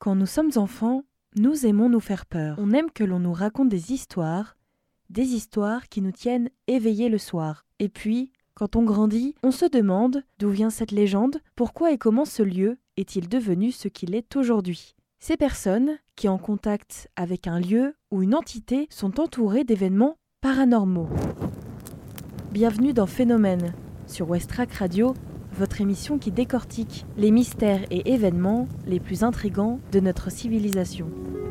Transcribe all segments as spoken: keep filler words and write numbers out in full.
Quand nous sommes enfants, nous aimons nous faire peur. On aime que l'on nous raconte des histoires, des histoires qui nous tiennent éveillés le soir. Et puis, quand on grandit, on se demande d'où vient cette légende, pourquoi et comment ce lieu est-il devenu ce qu'il est aujourd'hui. Ces personnes qui, en contact avec un lieu ou une entité, sont entourées d'événements paranormaux. Bienvenue dans Phénomène, sur Westrack Radio, votre émission qui décortique les mystères et événements les plus intrigants de notre civilisation.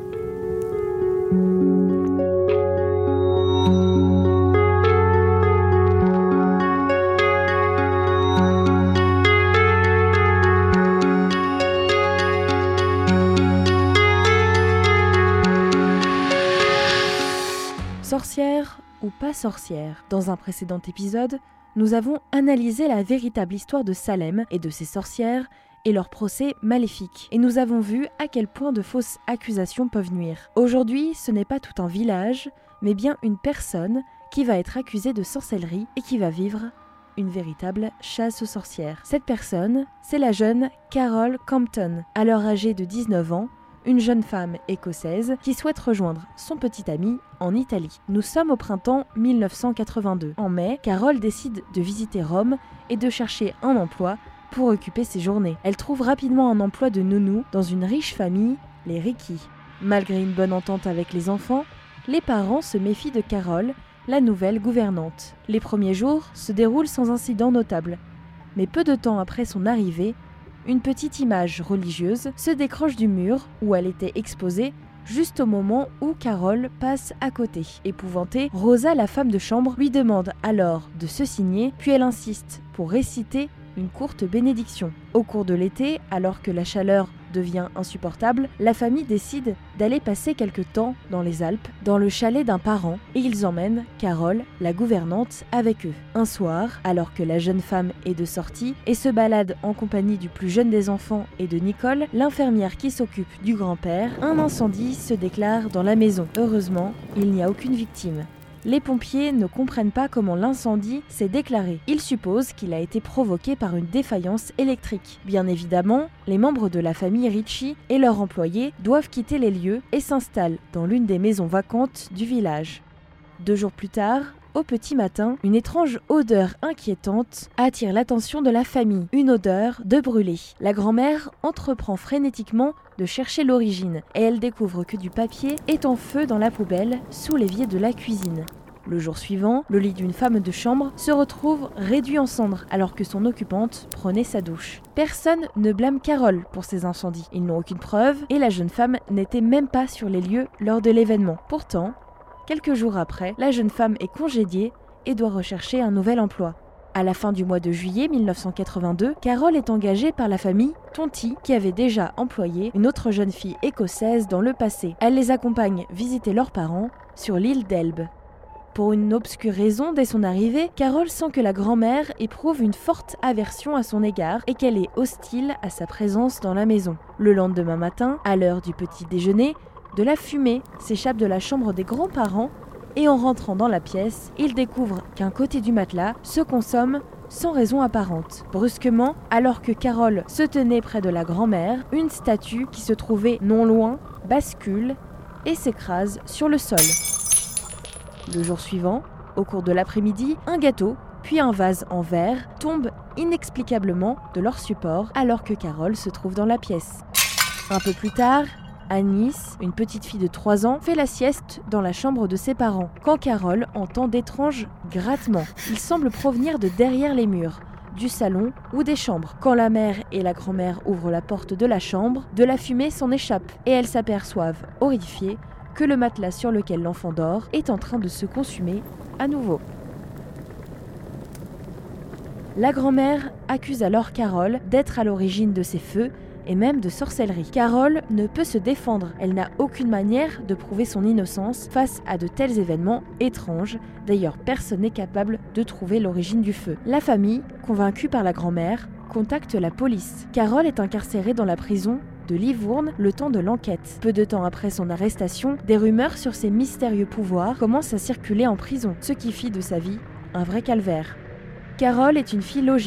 Sorcière ou pas sorcière, dans un précédent épisode, nous avons analysé la véritable histoire de Salem et de ses sorcières et leur procès maléfique. Et nous avons vu à quel point de fausses accusations peuvent nuire. Aujourd'hui, ce n'est pas tout un village, mais bien une personne qui va être accusée de sorcellerie et qui va vivre une véritable chasse aux sorcières. Cette personne, c'est la jeune Carol Campton, alors âgée de dix-neuf ans, une jeune femme écossaise qui souhaite rejoindre son petit ami en Italie. Nous sommes au printemps mille neuf cent quatre-vingt-deux. En mai, Carol décide de visiter Rome et de chercher un emploi pour occuper ses journées. Elle trouve rapidement un emploi de nounou dans une riche famille, les Ricci. Malgré une bonne entente avec les enfants, les parents se méfient de Carol, la nouvelle gouvernante. Les premiers jours se déroulent sans incident notable. Mais peu de temps après son arrivée, une petite image religieuse se décroche du mur où elle était exposée juste au moment où Carol passe à côté. Épouvantée, Rosa, la femme de chambre, lui demande alors de se signer, puis elle insiste pour réciter une courte bénédiction. Au cours de l'été, alors que la chaleur devient insupportable, la famille décide d'aller passer quelque temps dans les Alpes, dans le chalet d'un parent, et ils emmènent Carol, la gouvernante, avec eux. Un soir, alors que la jeune femme est de sortie et se balade en compagnie du plus jeune des enfants et de Nicole, l'infirmière qui s'occupe du grand-père, un incendie se déclare dans la maison. Heureusement, il n'y a aucune victime. Les pompiers ne comprennent pas comment l'incendie s'est déclaré. Ils supposent qu'il a été provoqué par une défaillance électrique. Bien évidemment, les membres de la famille Ricci et leurs employés doivent quitter les lieux et s'installent dans l'une des maisons vacantes du village. Deux jours plus tard, au petit matin, une étrange odeur inquiétante attire l'attention de la famille, une odeur de brûlé. La grand-mère entreprend frénétiquement de chercher l'origine et elle découvre que du papier est en feu dans la poubelle sous l'évier de la cuisine. Le jour suivant, le lit d'une femme de chambre se retrouve réduit en cendres alors que son occupante prenait sa douche. Personne ne blâme Carol pour ces incendies. Ils n'ont aucune preuve et la jeune femme n'était même pas sur les lieux lors de l'événement. Pourtant, quelques jours après, la jeune femme est congédiée et doit rechercher un nouvel emploi. À la fin du mois de juillet mille neuf cent quatre-vingt-deux, Carol est engagée par la famille Tonti, qui avait déjà employé une autre jeune fille écossaise dans le passé. Elle les accompagne visiter leurs parents sur l'île d'Elbe. Pour une obscure raison, dès son arrivée, Carol sent que la grand-mère éprouve une forte aversion à son égard et qu'elle est hostile à sa présence dans la maison. Le lendemain matin, à l'heure du petit déjeuner, de la fumée s'échappe de la chambre des grands-parents et en rentrant dans la pièce, il découvre qu'un côté du matelas se consomme sans raison apparente. Brusquement, alors que Carol se tenait près de la grand-mère, une statue qui se trouvait non loin bascule et s'écrase sur le sol. Le jour suivant, au cours de l'après-midi, un gâteau puis un vase en verre tombent inexplicablement de leur support alors que Carol se trouve dans la pièce. Un peu plus tard, Anis, une petite fille de trois ans, fait la sieste dans la chambre de ses parents, quand Carol entend d'étranges grattements. Ils semblent provenir de derrière les murs, du salon ou des chambres. Quand la mère et la grand-mère ouvrent la porte de la chambre, de la fumée s'en échappe et elles s'aperçoivent, horrifiées, que le matelas sur lequel l'enfant dort est en train de se consumer à nouveau. La grand-mère accuse alors Carol d'être à l'origine de ces feux et même de sorcellerie. Carol ne peut se défendre, elle n'a aucune manière de prouver son innocence face à de tels événements étranges. D'ailleurs, personne n'est capable de trouver l'origine du feu. La famille, convaincue par la grand-mère, contacte la police. Carol est incarcérée dans la prison de Livourne le temps de l'enquête. Peu de temps après son arrestation, des rumeurs sur ses mystérieux pouvoirs commencent à circuler en prison, ce qui fit de sa vie un vrai calvaire. Carol est une fille logique.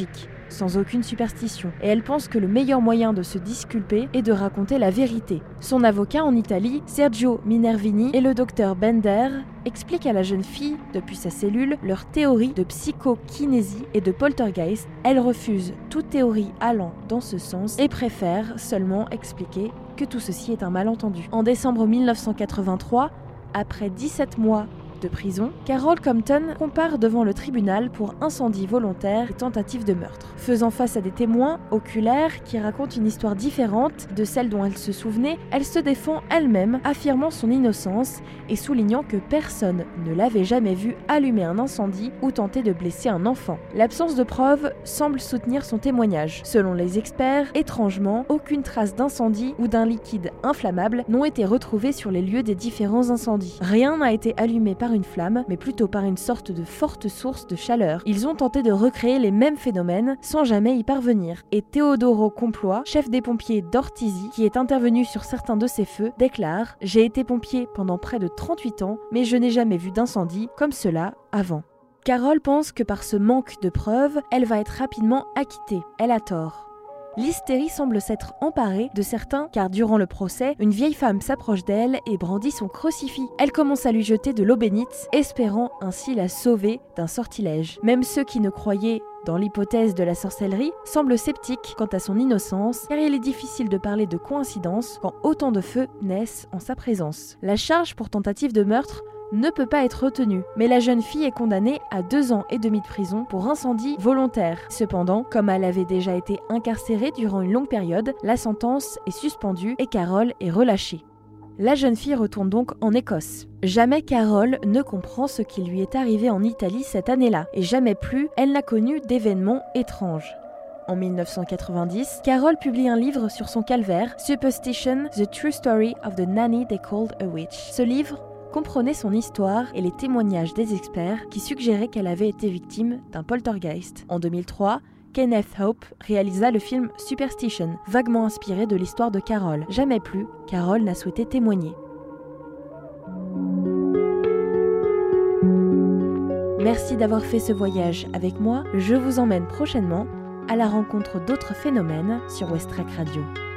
sans aucune superstition, et elle pense que le meilleur moyen de se disculper est de raconter la vérité. Son avocat en Italie, Sergio Minervini, et le docteur Bender expliquent à la jeune fille, depuis sa cellule, leur théorie de psychokinésie et de poltergeist. Elle refuse toute théorie allant dans ce sens et préfère seulement expliquer que tout ceci est un malentendu. En décembre mille neuf cent quatre-vingt-trois, après dix-sept mois de prison, Carol Compton compare devant le tribunal pour incendie volontaire et tentative de meurtre. Faisant face à des témoins oculaires qui racontent une histoire différente de celle dont elle se souvenait, elle se défend elle-même, affirmant son innocence et soulignant que personne ne l'avait jamais vue allumer un incendie ou tenter de blesser un enfant. L'absence de preuves semble soutenir son témoignage. Selon les experts, étrangement, aucune trace d'incendie ou d'un liquide inflammable n'ont été retrouvées sur les lieux des différents incendies. Rien n'a été allumé par une flamme, mais plutôt par une sorte de forte source de chaleur. Ils ont tenté de recréer les mêmes phénomènes sans jamais y parvenir. Et Teodoro Complois, chef des pompiers d'Ortizi, qui est intervenu sur certains de ces feux, déclare « J'ai été pompier pendant près de trente-huit ans, mais je n'ai jamais vu d'incendie comme cela avant ». Carol pense que par ce manque de preuves, elle va être rapidement acquittée. Elle a tort. L'hystérie semble s'être emparée de certains car durant le procès, une vieille femme s'approche d'elle et brandit son crucifix. Elle commence à lui jeter de l'eau bénite, espérant ainsi la sauver d'un sortilège. Même ceux qui ne croyaient dans l'hypothèse de la sorcellerie semblent sceptiques quant à son innocence car il est difficile de parler de coïncidence quand autant de feux naissent en sa présence. La charge pour tentative de meurtre ne peut pas être retenue, mais la jeune fille est condamnée à deux ans et demi de prison pour incendie volontaire. Cependant, comme elle avait déjà été incarcérée durant une longue période, la sentence est suspendue et Carol est relâchée. La jeune fille retourne donc en Écosse. Jamais Carol ne comprend ce qui lui est arrivé en Italie cette année-là, et jamais plus elle n'a connu d'événements étranges. En mille neuf cent quatre-vingt-dix, Carol publie un livre sur son calvaire, Superstition, The True Story of the Nanny They Called a Witch. Ce livre comprenait son histoire et les témoignages des experts qui suggéraient qu'elle avait été victime d'un poltergeist. En deux mille trois, Kenneth Hope réalisa le film Superstition, vaguement inspiré de l'histoire de Carol. Jamais plus, Carol n'a souhaité témoigner. Merci d'avoir fait ce voyage avec moi. Je vous emmène prochainement à la rencontre d'autres phénomènes sur West Track Radio.